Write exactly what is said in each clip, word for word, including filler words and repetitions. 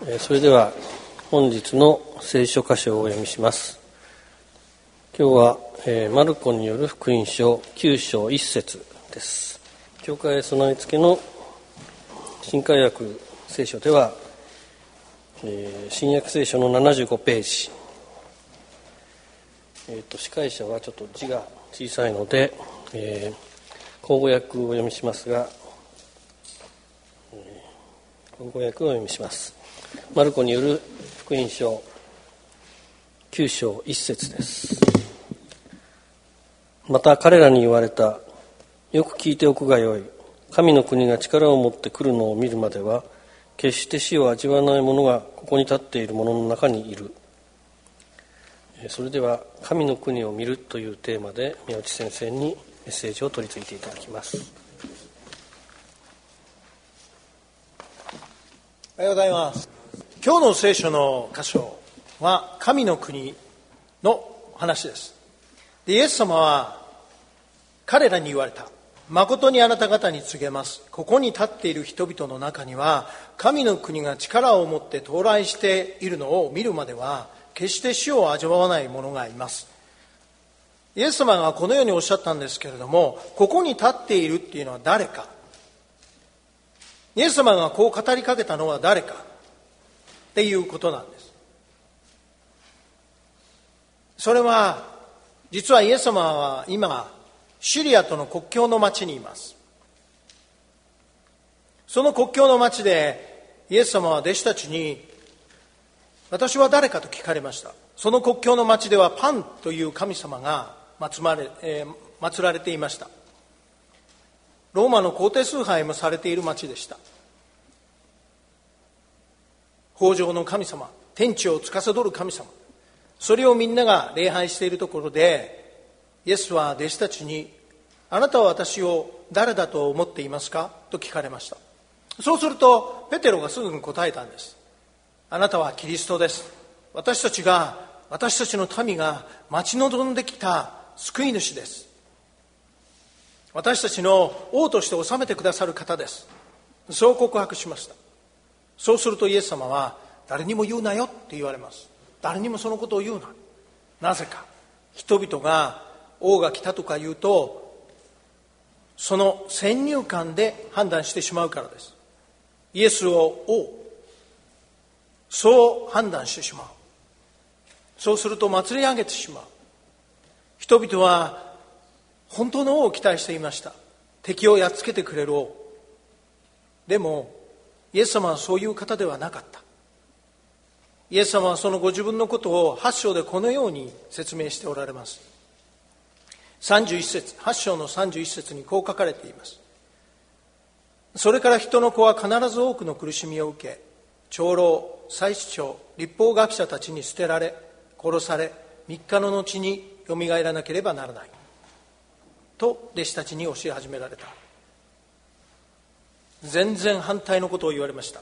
それでは本日の聖書箇所をお読みします。今日は、えー、マルコによる福音書きゅう章いち節です。教会へ備え付けの新海訳聖書では、えー、新約聖書のななじゅうごページ、えー、と司会者はちょっと字が小さいので、えー、口語訳をお読みしますが、えー、口語訳をお読みします。マルコによる福音書きゅう章いち節です。また彼らに言われた。よく聞いておくがよい。神の国が力を持って来るのを見るまでは決して死を味わわない者がここに立っている者の中にいる。それでは神の国を見るというテーマで宮内先生にメッセージを取り次いでいただきます。 おはようございます。今日の聖書の箇所は神の国の話です。で、イエス様は彼らに言われた。誠にあなた方に告げます。ここに立っている人々の中には神の国が力を持って到来しているのを見るまでは決して死を味わわない者がいます。イエス様がこのようにおっしゃったんですけれども、ここに立っているっていうのは誰か。イエス様がこう語りかけたのは誰かっていうことなんです。それは実はイエス様は今シリアとの国境の町にいます。その国境の町でイエス様は弟子たちに、私は誰かと聞かれました。その国境の町ではパンという神様が祀られ、えー、祀られていました。ローマの皇帝崇拝もされている町でした。豊穣の神様、天地を司る神様、それをみんなが礼拝しているところで、イエスは弟子たちに、あなたは私を誰だと思っていますかと聞かれました。そうするとペテロがすぐに答えたんです。あなたはキリストです。私たちが私たちの民が待ち望んできた救い主です。私たちの王として治めてくださる方です。そう告白しました。そうするとイエス様は、誰にも言うなよって言われます。誰にもそのことを言うな。なぜか、人々が王が来たとか言うと、その先入観で判断してしまうからです。イエスを王、そう判断してしまう。そうすると祭り上げてしまう。人々は本当の王を期待していました。敵をやっつけてくれる王。でもイエス様はそういう方ではなかった。イエス様はそのご自分のことをはち章でこのように説明しておられます。さんじゅういち節、はち章のさんじゅういち節にこう書かれています。それから人の子は必ず多くの苦しみを受け、長老、祭司長、律法学者たちに捨てられ、殺され、みっかの後によみがえらなければならない。と弟子たちに教え始められた。全然反対のことを言われました。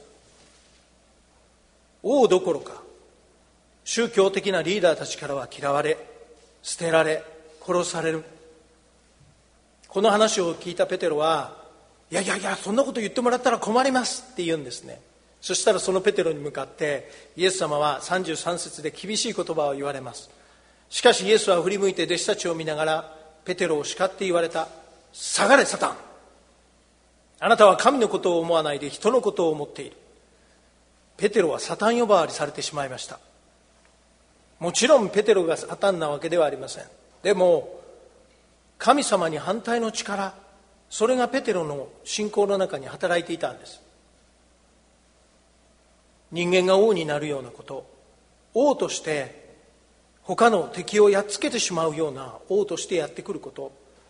王どころか、宗教的なリーダーたちからは嫌われ、捨てられ、殺される。この話を聞いたペテロは、いやいやいや、そんなこと言ってもらったら困りますって言うんですね。そしたらそのペテロに向かってイエス様はさんじゅうさん節で厳しい言葉を言われます。しかしイエスは振り向いて弟子たちを見ながらペテロを叱って言われた。下がれサタン。あなたは神のことを思わないで人のことを思っている。ペテロはサタン呼ばわりされてしまいました。もちろんペテロがサタンなわけではありません。でも神様に反対の力、それがペテロの信仰の中に働いていたんです。人間が王になるようなこと、王として他の敵をやっつけてしまうような王としてやってくること、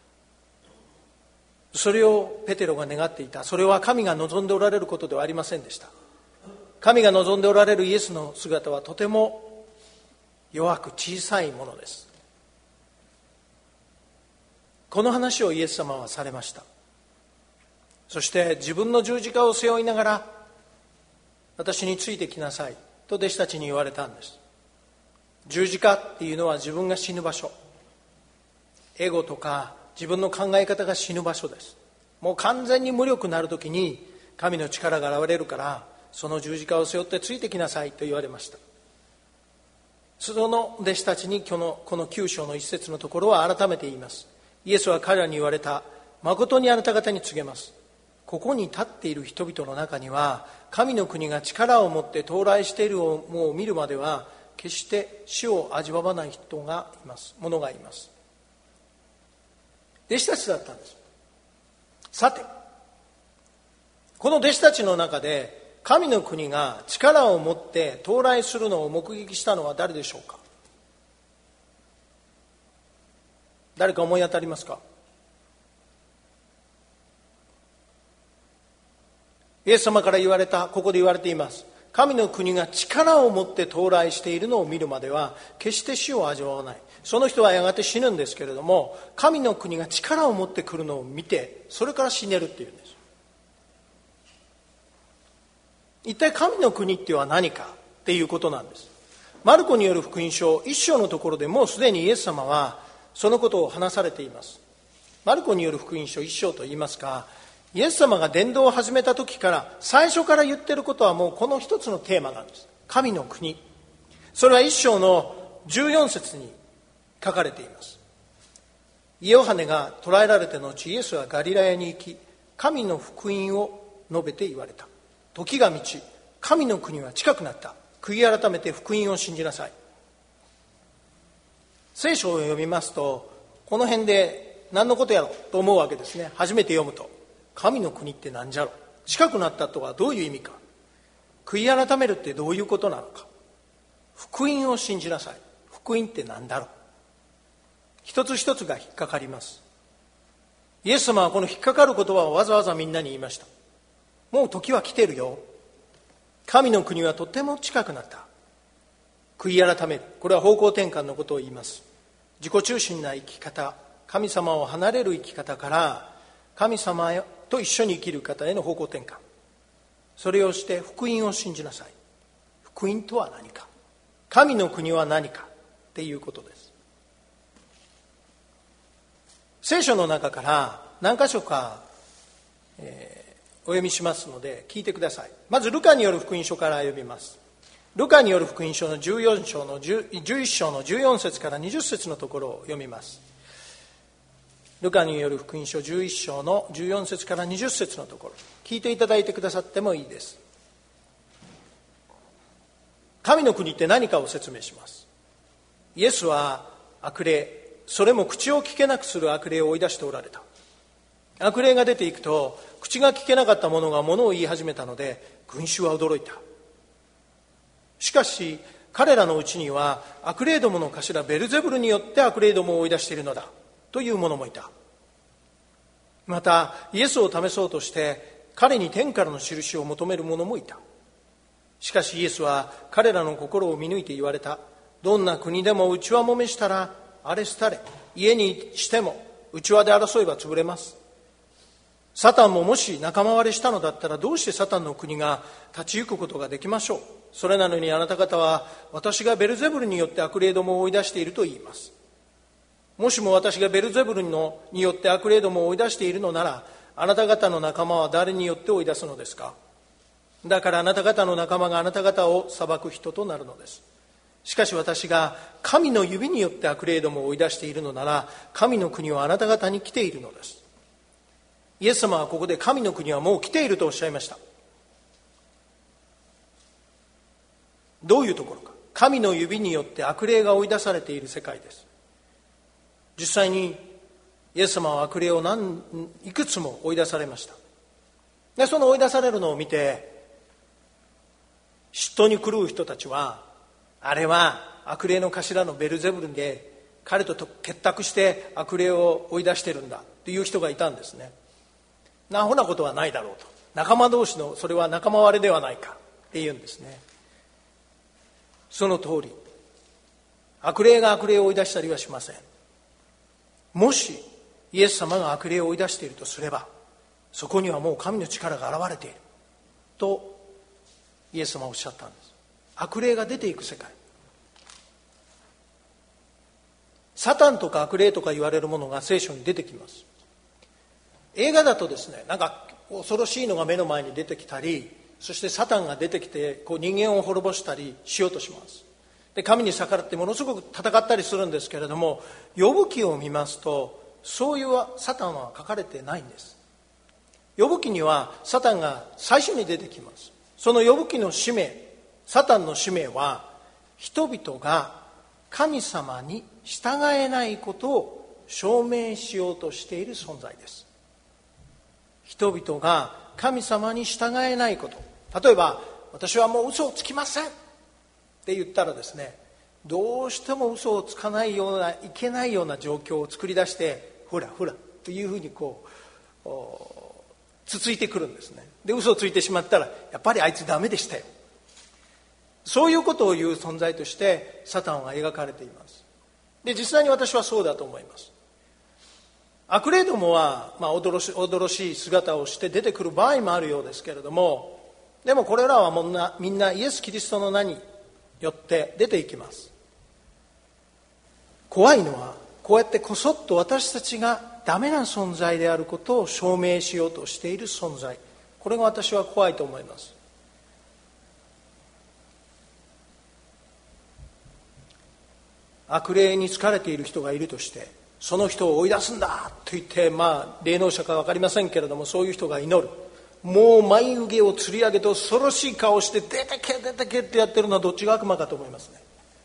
それをペテロが願っていた。それは神が望んでおられることではありませんでした。神が望んでおられるイエスの姿はとても弱く小さいものです。この話をイエス様はされました。そして自分の十字架を背負いながら、私についてきなさいと弟子たちに言われたんです。十字架っていうのは自分が死ぬ場所、エゴとか自分の考え方が死ぬ場所です。もう完全に無力になるときに神の力が現れるから、 その十字架を背負ってついてきなさいと言われました。その弟子たちにこの、このきゅう章の一節のところは改めて言います。イエスは彼らに言われた。誠にあなた方に告げます。ここに立っている人々の中には、神の国が力を持って到来しているのを見るまでは、決して死を味わわない人がいます。者がいます。弟子たちだったんです。さて、この弟子たちの中で、神の国が力を持って到来するのを目撃したのは誰でしょうか。誰か思い当たりますか。イエス様から言われた、ここで言われています。神の国が力を持って到来しているのを見るまでは決して死を味わわない。その人はやがて死ぬんですけれども、神の国が力を持ってくるのを見て、それから死ねるっていうんです。一体神の国っていうのは何かっていうことなんです。マルコによる福音書一章のところでもうすでにイエス様はそのことを話されています。マルコによる福音書一章といいますか、イエス様が伝道を始めた時から最初から言ってることはもうこの一つのテーマなんです。神の国。それは一章のじゅうよん節に書かれています。ヨハネが捕らえられた後、イエスはガリラヤに行き、神の福音を述べて言われた。時が満ち、神の国は近くなった。悔い改めて福音を信じなさい。聖書を読みますと、この辺で何のことやろと思うわけですね。初めて読むと。神の国って何じゃろ、近くなったとはどういう意味か、悔い改めるってどういうことなのか、福音を信じなさい。福音って何だろう。一つ一つが引っかかります。イエス様はこの引っかかる言葉をわざわざみんなに言いました。もう時は来てるよ。神の国はとても近くなった。悔い改める。これは方向転換のことを言います。自己中心な生き方、神様を離れる生き方から神様と一緒に生きる方への方向転換。それをして福音を信じなさい。福音とは何か、神の国は何かっていうことです。聖書の中から何箇所か、えー、お読みしますので聞いてください。まずルカによる福音書から読みます。ルカによる福音書のじゅうよん章のじゅういっ章のじゅうよん節からにじゅっ節のところを読みます。ルカによる福音書じゅういっ章のじゅうよん節からにじゅっ節のところ、聞いていただいてくださってもいいです。神の国って何かを説明します。イエスは悪霊、それも口を聞けなくする悪霊を追い出しておられた。悪霊が出ていくと、口が聞けなかった者が物を言い始めたので、群衆は驚いた。しかし彼らのうちには悪霊どもの頭ベルゼブルによって悪霊どもを追い出しているのだという者もいた。またイエスを試そうとして彼に天からの印を求める者もいた。しかしイエスは彼らの心を見抜いて言われた。どんな国でも内輪もめしたら荒れ廃れ、家にしても内輪で争えば潰れます。サタンももし仲間割れしたのだったら、どうしてサタンの国が立ち行くことができましょう。それなのにあなた方は、私がベルゼブルによって悪霊どもを追い出していると言います。もしも私がベルゼブルのによって悪霊どもを追い出しているのなら、あなた方の仲間は誰によって追い出すのですか。だからあなた方の仲間があなた方を裁く人となるのです。しかし私が神の指によって悪霊どもを追い出しているのなら、神の国はあなた方に来ているのです。イエス様はここで神の国はもう来ているとおっしゃいました。どういうところか。神の指によって悪霊が追い出されている世界です。実際にイエス様は悪霊を何いくつも追い出されました。でその追い出されるのを見て嫉妬に狂う人たちは、あれは悪霊の頭のベルゼブルで彼と結託して悪霊を追い出してるんだという人がいたんですね。なほなことはないだろうと。仲間同士のそれは仲間割れではないかっていうんですね。その通り、悪霊が悪霊を追い出したりはしません。もしイエス様が悪霊を追い出しているとすれば、そこにはもう神の力が現れているとイエス様はおっしゃったんです。悪霊が出ていく世界、サタンとか悪霊とか言われるものが聖書に出てきます。映画だとですね、なんか恐ろしいのが目の前に出てきたり、 そしてサタンが出てきてこう人間を滅ぼしたりしようとします。で神に逆らってものすごく戦ったりするんですけれども、ヨブ記を見ますとそういうサタンは書かれてないんです。ヨブ記にはサタンが最初に出てきます。そのヨブ記の使命、サタンの使命は人々が神様に従えないことを証明しようとしている存在です。人々が神様に従えないこと、例えば私はもう嘘をつきませんって言ったらですね、どうしても嘘をつかないような、いけないような状況を作り出して、ほらほらというふうにこうつついてくるんですね。で嘘をついてしまったら、やっぱりあいつダメでしたよ、そういうことを言う存在としてサタンは描かれています。で実際に私はそうだと思います。悪霊どもは、まあ、驚し、驚しい姿をして出てくる場合もあるようですけれども、でもこれらはみんな、みんなイエス・キリストの名によって出ていきます。怖いのはこうやってこそっと私たちがダメな存在であることを証明しようとしている存在、これが私は怖いと思います。悪霊に疲れている人がいるとして、その人を追い出すんだと言って、まあ霊能者か分かりませんけれども、そういう人が祈る。もう眉毛をつり上げて恐ろしい顔して出てけ出てけってやってるのはどっちが悪魔かと思いますね。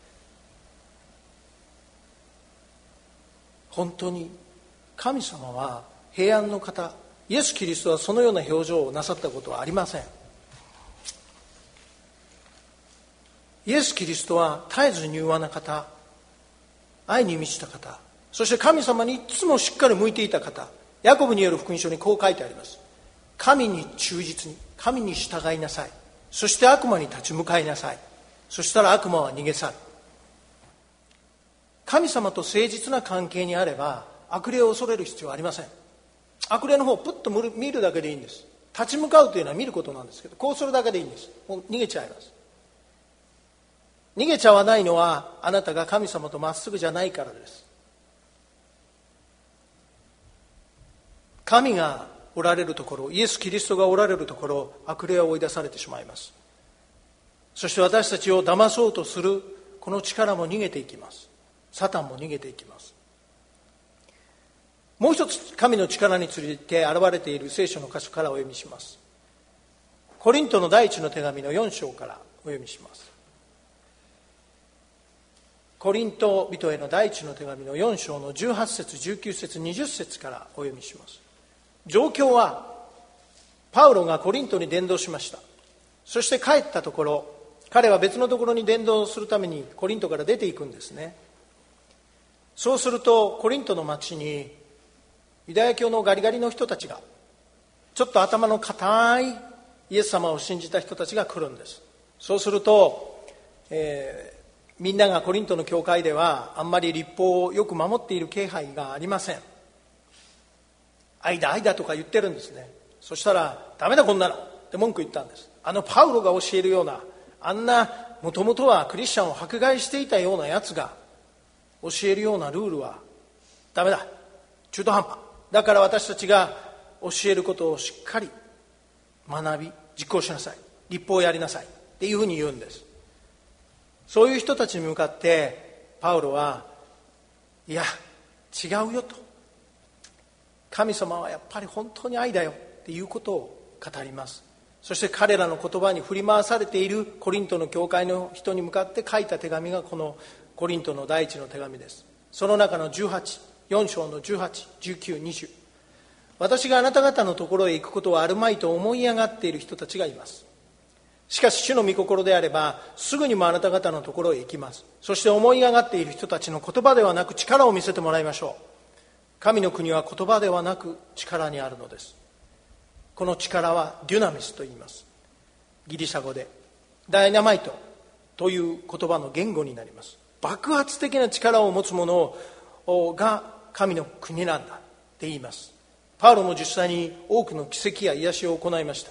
本当に神様は平安の方、イエス・キリストはそのような表情をなさったことはありません。イエス・キリストは絶えず柔和な方、愛に満ちた方、そして神様にいつもしっかり向いていた方。ヤコブによる福音書にこう書いてあります。神に忠実に、神に従いなさい。そして悪魔に立ち向かいなさい。そしたら悪魔は逃げ去る。神様と誠実な関係にあれば悪霊を恐れる必要はありません。悪霊の方をプッと見るだけでいいんです。立ち向かうというのは見ることなんですけど、こうするだけでいいんです。もう逃げちゃいます。逃げちゃわないのはあなたが神様とまっすぐじゃないからです。神がおられるところ、イエス・キリストがおられるところ、悪霊は追い出されてしまいます。そして私たちを騙そうとするこの力も逃げていきます。サタンも逃げていきます。もう一つ神の力について現れている聖書の箇所からお読みします。コリントの第一の手紙のよん章からお読みします。コリント人への第一の手紙のよん章のじゅうはち節、じゅうきゅう節、にじゅう節からお読みします。状況はパウロがコリントに伝道しました。そして帰ったところ、彼は別のところに伝道するためにコリントから出ていくんですね。そうするとコリントの町にユダヤ教のガリガリの人たちが、ちょっと頭の固いイエス様を信じた人たちが来るんです。そうすると、えー、みんながコリントの教会ではあんまり律法をよく守っている気配がありません。愛だ愛だとか言ってるんですね。そしたらダメだこんなのって文句言ったんです。あのパウロが教えるような、あんなもともとはクリスチャンを迫害していたようなやつが教えるようなルールはダメだ、中途半端だから、私たちが教えることをしっかり学び実行しなさい、律法をやりなさいっていうふうに言うんです。そういう人たちに向かってパウロは、いや違うよと、神様はやっぱり本当に愛だよっていうことを語ります。そして彼らの言葉に振り回されているコリントの教会の人に向かって書いた手紙がこのコリントの第一の手紙です。その中のじゅうはち、よん章のじゅうはち、じゅうきゅう、にじゅう、私があなた方のところへ行くことはあるまいと思い上がっている人たちがいます。しかし主の御心であればすぐにもあなた方のところへ行きます。そして思い上がっている人たちの言葉ではなく力を見せてもらいましょう。神の国は言葉ではなく力にあるのです。この力はデュナミスと言います。ギリシャ語でダイナマイトという言葉の言語になります。爆発的な力を持つ者が神の国なんだって言います。パウロも実際に多くの奇跡や癒しを行いました。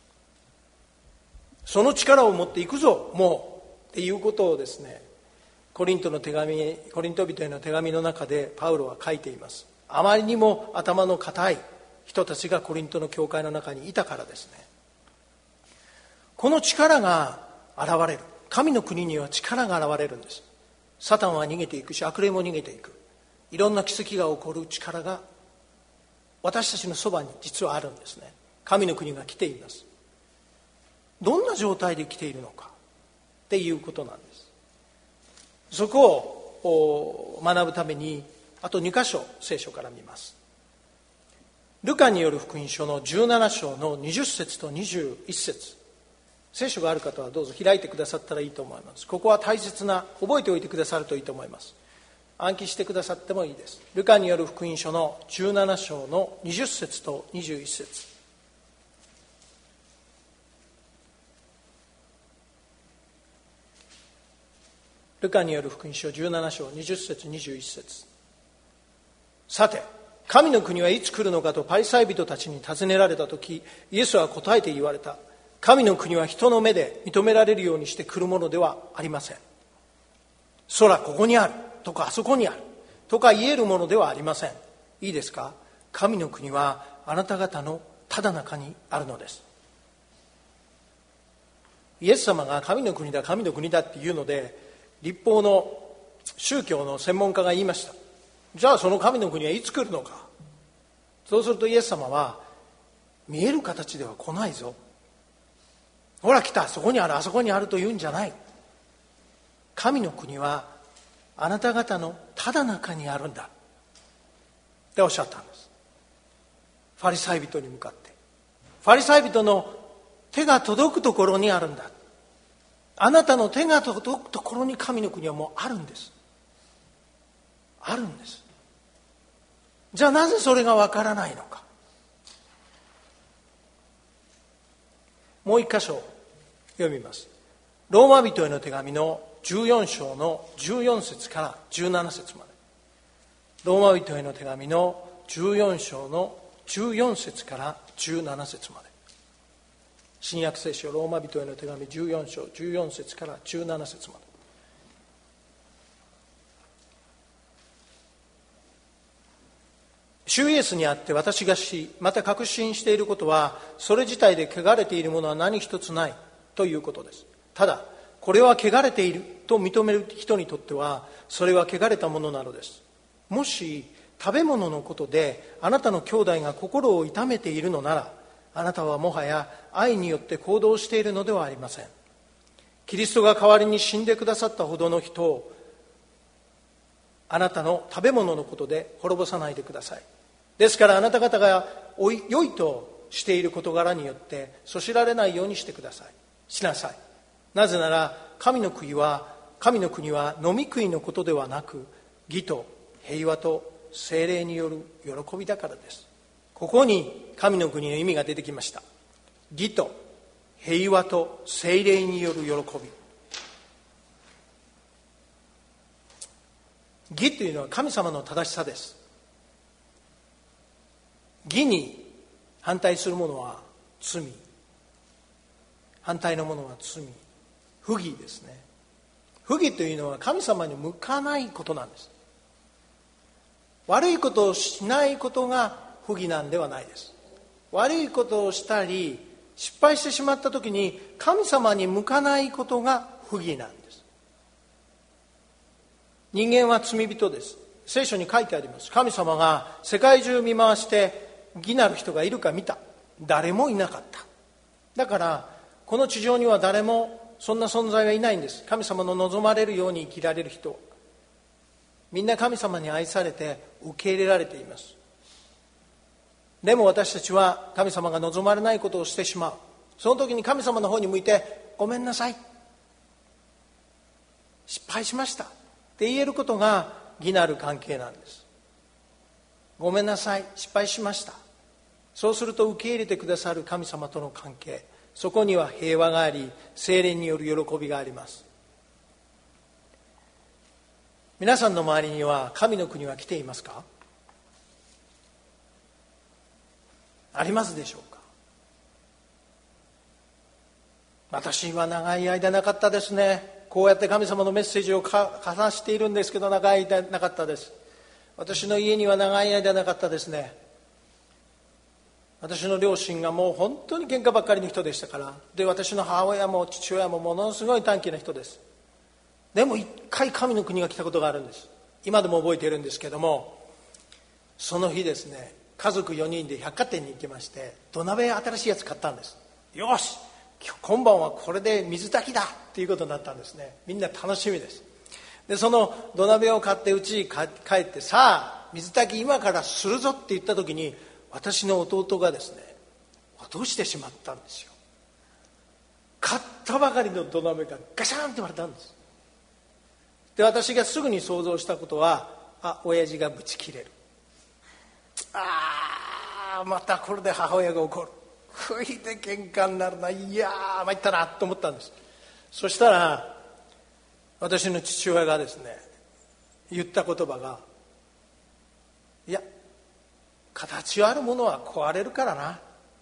その力を持っていくぞもうっていうことをですね、コリントの手紙、コリント人への手紙の中でパウロは書いています。あまりにも頭の固い人たちがコリントの教会の中にいたからですね。 この力が現れる。神の国には力が現れるんです。サタンは逃げていくし、悪霊も逃げていく。いろんな奇跡が起こる力が私たちのそばに実はあるんですね。神の国が来ています。どんな状態で来ているのかっていうことなんです。そこを学ぶためにあとに箇所聖書から見ます。ルカによる福音書のじゅうなな章のにじゅっ節とにじゅういち節、聖書がある方はどうぞ開いてくださったらいいと思います。ここは大切な、覚えておいてくださるといいと思います。暗記してくださってもいいです。ルカによる福音書のじゅうなな章のにじゅっ節とにじゅういち節。ルカによる福音書じゅうなな章にじゅっ節にじゅういち節。さて、神の国はいつ来るのかとパリサイ人たちに尋ねられたとき、イエスは答えて言われた。神の国は人の目で認められるようにして来るものではありません。空ここにあるとかあそこにあるとか言えるものではありません。いいですか？神の国はあなた方のただ中にあるのです。イエス様が神の国だ神の国だっていうので、立法の宗教の専門家が言いました。じゃあその神の国はいつ来るのか。そうするとイエス様は、見える形では来ないぞ。ほら来た、そこにある、あそこにあるというんじゃない。神の国はあなた方のただ中にあるんだっておっしゃったんです。ファリサイ人に向かって、ファリサイ人の手が届くところにあるんだ。あなたの手が届くところに神の国はもうあるんです。あるんです。じゃあなぜそれがわからないのか。もう一箇所読みます。ローマ人への手紙のじゅうよん章のじゅうよん節からじゅうなな節まで。ローマ人への手紙のじゅうよん章のじゅうよん節からじゅうなな節まで。新約聖書ローマ人への手紙じゅうよん章じゅうよん節からじゅうなな節まで。主イエスにあって私がし、また確信していることは、それ自体で汚れているものは何一つないということです。ただ、これは汚れていると認める人にとっては、それは汚れたものなのです。もし、食べ物のことであなたの兄弟が心を痛めているのなら、あなたはもはや愛によって行動しているのではありません。キリストが代わりに死んでくださったほどの人を、あなたの食べ物のことで滅ぼさないでください。ですからあなた方が良いとしている事柄によってそしられないようにしてください。しなさい。なぜなら神の国は神の国は飲み食いのことではなく、義と平和と聖霊による喜びだからです。ここに神の国の意味が出てきました。義と平和と聖霊による喜び。義というのは神様の正しさです。義に反対するものは罪、反対のものは罪、不義ですね。不義というのは神様に向かないことなんです。悪いことをしないことが不義なんではないです。悪いことをしたり失敗してしまった時に神様に向かないことが不義なんです。人間は罪人です。聖書に書いてあります。神様が世界中見回して義なる人がいるか見た。誰もいなかった。だからこの地上には誰もそんな存在はいないんです。神様の望まれるように生きられる人、みんな神様に愛されて受け入れられています。でも私たちは神様が望まれないことをしてしまう。その時に神様の方に向いて、ごめんなさい、失敗しましたって言えることが義なる関係なんです。ごめんなさい、失敗しました。そうすると受け入れてくださる神様との関係、そこには平和があり、聖霊による喜びがあります。皆さんの周りには神の国は来ていますか？ありますでしょうか？私は長い間なかったですね。こうやって神様のメッセージをか話しているんですけど、長い間なかったです。私の家には長い間なかったですね。 私の両親がもう本当に喧嘩ばっかりの人でしたから。で、私の母親も父親もものすごい短気な人です。でも一回神の国が来たことがあるんです。今でも覚えているんですけども、その日ですね、家族よにんで百貨店に行きまして、土鍋新しいやつ買ったんです。よし、今晩はこれで水炊きだっていうことになったんですね。みんな楽しみです。で、その土鍋を買ってうちに帰って、さあ水炊き今からするぞって言った時に、私の弟がですね、落としてしまったんですよ。買ったばかりの土鍋がガシャンって割れたんです。で、私がすぐに想像したことは、あ、親父がブチ切れる。ああ、またこれで母親が怒る。こいで喧嘩になるな。いやー参ったなと思ったんです。そしたら私の父親がですね、言った言葉が、いや、形あるものは壊れるからな。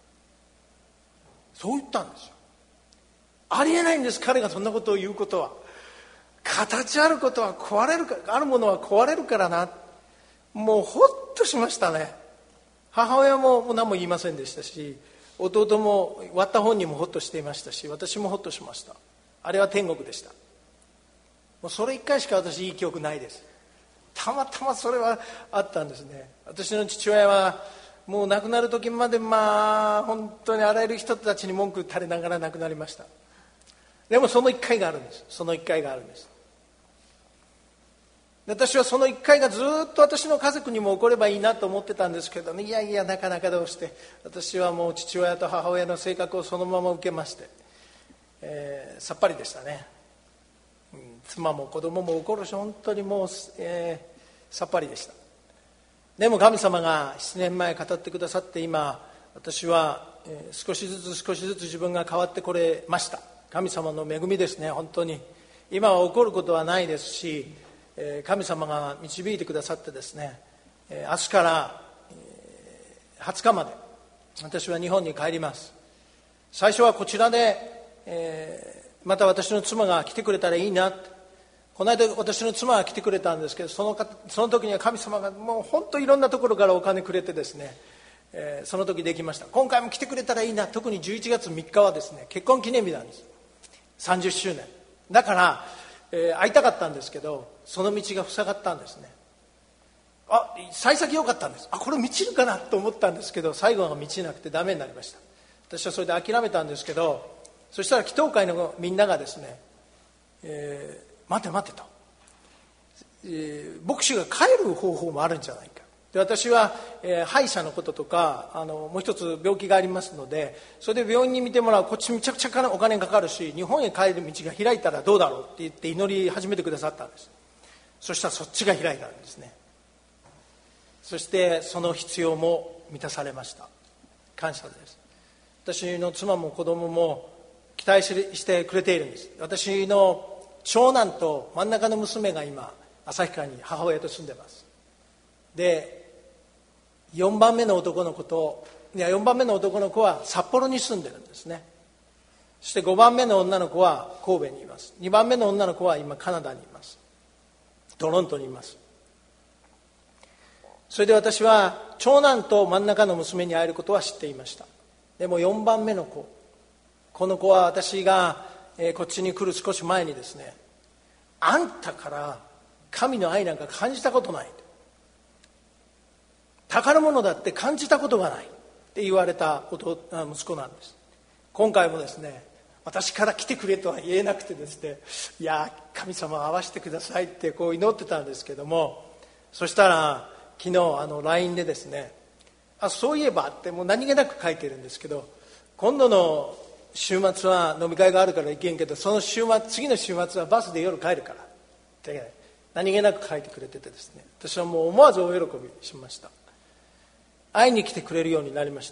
そう言ったんですよ。ありえないんです、彼がそんなことを言うことは。形あることは壊れるか、あるものは壊れるからな。もうほっとしましたね。母親ももう何も言いませんでしたし、弟も割った本人もほっとしていましたし、私もほっとしました。あれは天国でした。もうそれ一回しか私いい記憶ないです。たまたまそれはあったんですね。私の父親はもう亡くなる時まで、まあ本当にあらゆる人たちに文句垂れながら亡くなりました。でもその一回があるんです。その一回があるんです。私はその一回がずっと私の家族にも起こればいいなと思ってたんですけどね、いやいやなかなかどうして、私はもう父親と母親の性格をそのまま受けまして、えー、さっぱりでしたね。うん、妻も子供も怒るし、本当にもう、えー、さっぱりでした。でも神様がななねんまえ語ってくださって、今私は、えー、少しずつ少しずつ自分が変わってこれました。神様の恵みですね。本当に今は起こることはないですし、神様が導いてくださってですね、明日からはつかまで私は日本に帰ります。最初はこちらでまた私の妻が来てくれたらいいな。この間私の妻が来てくれたんですけど、そのその時には神様がもう本当いろんなところからお金くれてですね、その時できました。今回も来てくれたらいいな。特にじゅういちがつみっかはですね、結婚記念日なんです。さんじゅっしゅうねんだから、えー、会いたかったんですけど、その道が塞がったんですね。あ、幸先良かったんです。あ、これ満ちるかなと思ったんですけど、最後は満ちなくてダメになりました。私はそれで諦めたんですけど、そしたら祈祷会のみんながですね、えー、待て待てと、えー、牧師が帰る方法もあるんじゃないか。で、私は、えー、歯医者のこととか、あのもう一つ病気がありますので、それで病院に見てもらう、こっちめちゃくちゃお金かかるし、日本へ帰る道が開いたらどうだろうって言って祈り始めてくださったんです。そしたらそっちが開いたんですね。そしてその必要も満たされました。感謝です。私の妻も子供も期待してくれているんです。私の長男と真ん中の娘が今旭川に母親と住んでます。で、よんばんめの男の子といやよんばんめの男の子は札幌に住んでるんですね。そしてごばんめの女の子は神戸にいます。にばんめの女の子は今カナダにいます。トロントにいます。それで私は長男と真ん中の娘に会えることは知っていました。でもよんばんめの子、この子は私が、えー、こっちに来る少し前にですね、あんたから神の愛なんか感じたことない、宝物だって感じたことがないって言われた弟息子なんです。今回もですね、私から来てくれとは言えなくてですね、いや神様会わせてくださいってこう祈ってたんですけども、そしたら昨日あの ライン でですね、あ、そういえばってもう何気なく書いてるんですけど、今度の週末は飲み会があるから行けんけど、その週末次の週末はバスで夜帰るからって何気なく書いてくれててですね、私はもう思わずお喜びしました。会いに来てくれるようになりました。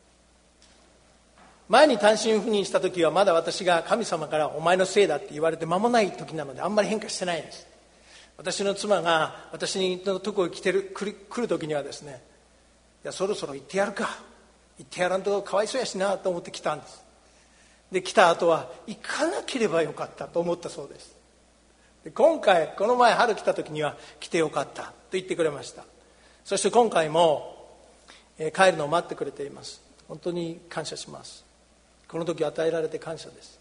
前に単身赴任した時はまだ私が神様からお前のせいだって言われて間もない時なのであんまり変化してないんです。私の妻が私のところに来てる来る来る時にはですね、いやそろそろ行ってやるか、行ってやらんとかわいそうやしなと思って来たんです。で来た後は行かなければよかったと思ったそうです。で今回この前春来た時には来てよかったと言ってくれました。そして今回も、えー、帰るのを待ってくれています。 本当に感謝します。この時与えられて感謝です。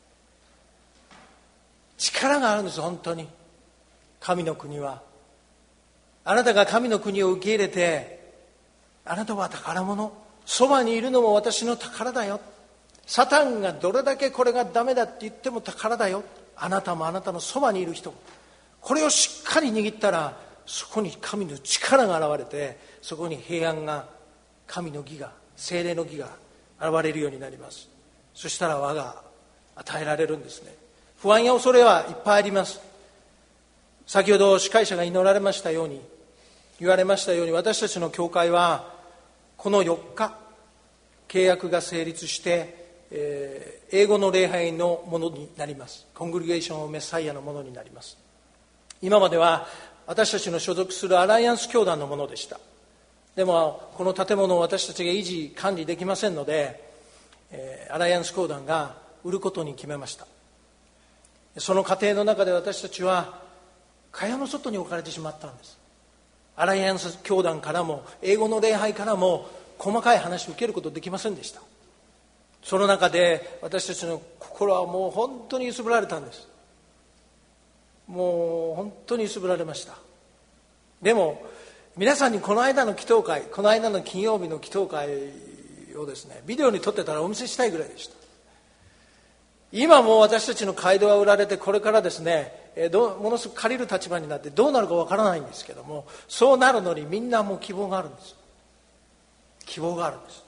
力があるんです。本当に神の国は、あなたが神の国を受け入れて、あなたは宝物、そばにいるのも私の宝だよ。サタンがどれだけこれがダメだって言っても宝だよ。あなたもあなたのそばにいる人も、これをしっかり握ったら、そこに神の力が現れて、そこに平安が、神の義が、聖霊の義が現れるようになります。そしたら輪が与えられるんですね。不安や恐れはいっぱいあります。先ほど司会者が祈られましたように、言われましたように、私たちの教会はこのよっか契約が成立して、えー、英語の礼拝のものになります。コングリゲーション・オブ・メサイアのものになります。今までは私たちの所属するアライアンス教団のものでした。でもこの建物を私たちが維持管理できませんので、えー、アライアンス教団が売ることに決めました。その過程の中で私たちは蚊帳の外に置かれてしまったんです。アライアンス教団からも英語の礼拝からも細かい話を受けることできませんでした。その中で私たちの心はもう本当に揺すぶられたんです。もう本当に揺すぶられました。でも皆さんにこの間の祈祷会、この間の金曜日の祈祷会をですね、ビデオに撮ってたらお見せしたいぐらいでした。今もう私たちの街道は売られて、これからですね、えー、どうものすごく借りる立場になってどうなるかわからないんですけども、そうなるのにみんなもう希望があるんです。希望があるんです。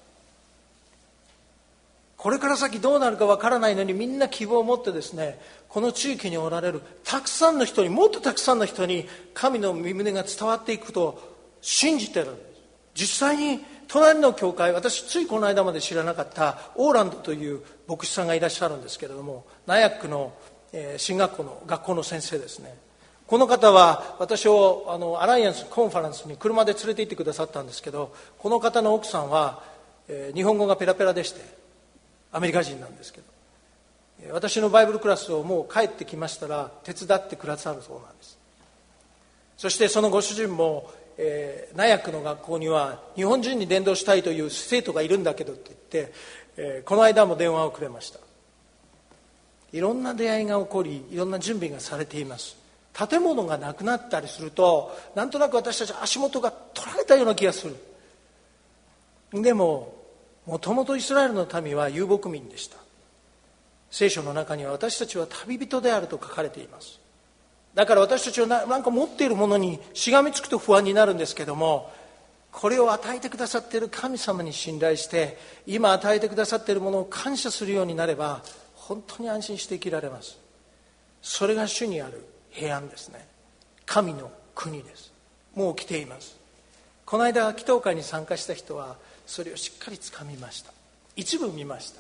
これから先どうなるかわからないのにみんな希望を持ってですね、この地域におられるたくさんの人に、もっとたくさんの人に神の御胸が伝わっていくことを信じてるんです。実際に隣の教会、私ついこの間まで知らなかったオーランドという牧師さんがいらっしゃるんですけれども、ナヤックの進学校の学校の先生ですね。この方は私をあのアライアンスコンファレンスに車で連れて行ってくださったんですけど、この方の奥さんは、えー、日本語がペラペラでして、アメリカ人なんですけど、私のバイブルクラスをもう帰ってきましたら手伝ってくださるそうなんです。そしてそのご主人も、えー、ナヤックの学校には日本人に伝道したいという生徒がいるんだけどって言って、えー、この間も電話をくれました。いろんな出会いが起こり、いろんな準備がされています。建物がなくなったりすると、なんとなく私たち足元が取られたような気がする。でももともとイスラエルの民は遊牧民でした。聖書の中には私たちは旅人であると書かれています。だから私たちは何か持っているものにしがみつくと不安になるんですけども、これを与えてくださっている神様に信頼して、今与えてくださっているものを感謝するようになれば、本当に安心して生きられます。それが主にある平安ですね。神の国です。もう来ています。この間祈祷会に参加した人はそれをしっかりつかみました。一部見ました。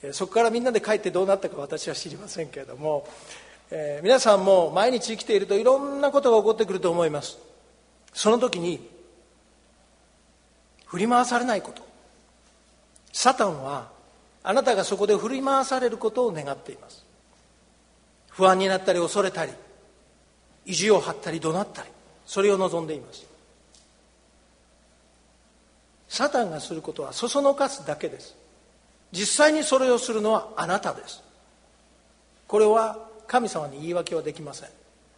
そこからみんなで帰ってどうなったか私は知りませんけれども、えー、皆さんも毎日生きているといろんなことが起こってくると思います。その時に振り回されないこと、サタンはあなたがそこで振り回されることを願っています。不安になったり恐れたり、意地を張ったり怒鳴ったり、それを望んでいます。サタンがすることはそそのかすだけです。実際にそれをするのはあなたです。これは神様に言い訳はできません。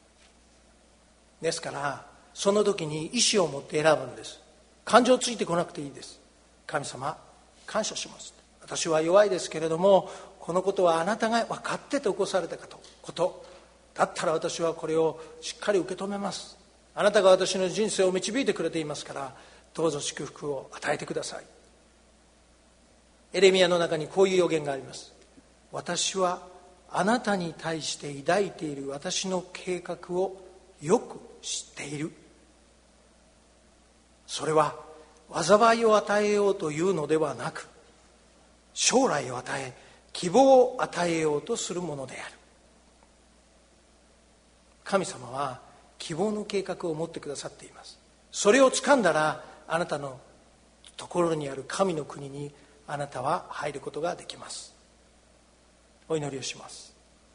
ですからその時に意志を持って選ぶんです。感情ついてこなくていいです。神様感謝します。私は弱いですけれども、このことはあなたが分かってて起こされたことだったら、私はこれをしっかり受け止めます。あなたが私の人生を導いてくれていますから、どうぞ祝福を与えてください。エレミヤの中にこういう予言があります。私はあなたに対して抱いている私の計画をよく知っている。それは災いを与えようというのではなく、将来を与え希望を与えようとするものである。神様は希望の計画を持ってくださっています。それを掴んだら、あなたのところにある神の国にあなたは入ることができます。お祈りをします。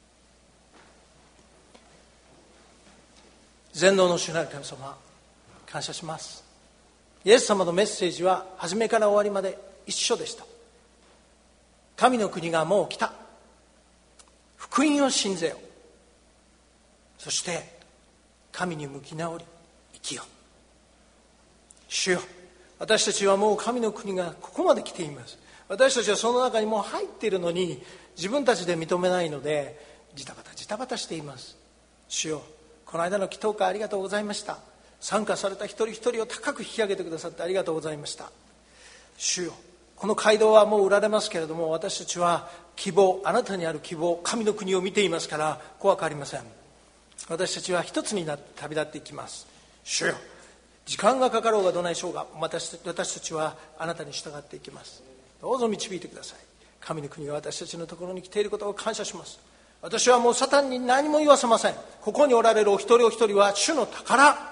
全能の主なる神様、感謝します。イエス様のメッセージは初めから終わりまで一緒でした。神の国がもう来た。福音を信ぜよ。そして神に向き直り生きよ。主よ、私たちはもう神の国がここまで来ています。私たちはその中にもう入っているのに、自分たちで認めないのでジタバタジタバタしています。主よ、この間の祈祷会ありがとうございました。参加された一人一人を高く引き上げてくださってありがとうございました。主よ、この街道はもう売られますけれども、私たちは希望、あなたにある希望、神の国を見ていますから怖くありません。私たちは一つになって旅立っていきます。主よ、時間がかかろうがどないしょうが、私たちはあなたに従っていきます。どうぞ導いてください。神の国が私たちのところに来ていることを感謝します。私はもうサタンに何も言わせません。ここにおられるお一人お一人は主の宝。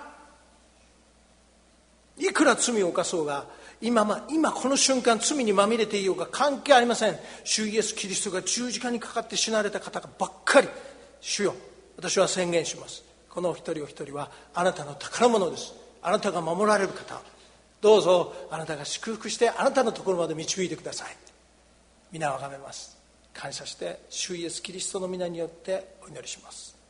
いくら罪を犯そうが、今、ま、今この瞬間罪にまみれていようが関係ありません。主イエスキリストが十字架にかかって死なれた方がばっかり。主よ、私は宣言します。このお一人お一人はあなたの宝物です。あなたが守られる方。どうぞあなたが祝福してあなたのところまで導いてください。皆をあがめます。感謝して主イエスキリストの皆によってお祈りします。